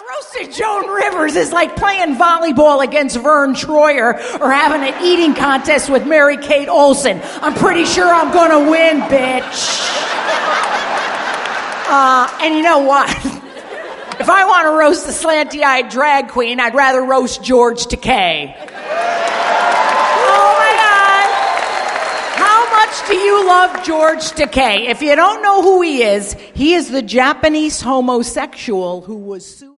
Roasting Joan Rivers is like playing volleyball against Vern Troyer or having an eating contest with Mary-Kate Olsen. I'm pretty sure I'm going to win, bitch. And you know what? If I want to roast a slanty-eyed drag queen, I'd rather roast George Takei. Oh, my God. How much do you love George Takei? If you don't know who he is the Japanese homosexual who was sued.